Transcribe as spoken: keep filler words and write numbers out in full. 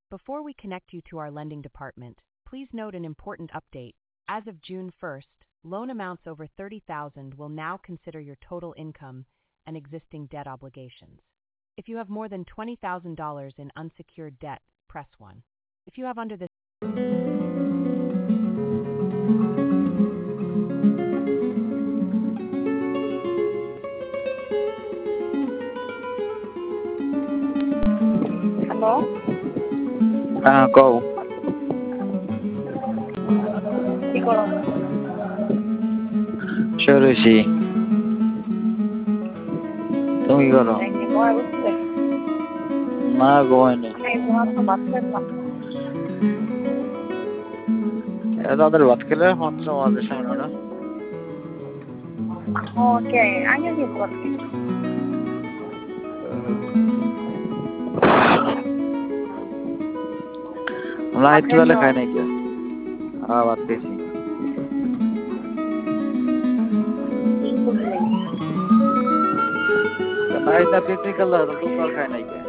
Before we connect you to our lending department, please note an important update. As of June first, loan amounts over thirty thousand dollars will now consider your total income and existing debt obligations. If you have more than twenty thousand dollars in unsecured debt, press one. If you have under this Hello? Ah, কও কি করো? শুয়ে রয়েছি। তুমি কি করো? এই যে ঘুমায় বসছিলে? না ঘুমাইনি। আমি ঘুমার তো ভাত খাইলাম। তাদের ভাত খেলে মাত্র আমাদের সামনে না ওকে, আগে দিয়ে ভাত খাই। আমরা একটু বেলা খাই নাই কে হ্যাঁ ভাত খেয়েছি পিকনিক খাই নাই কে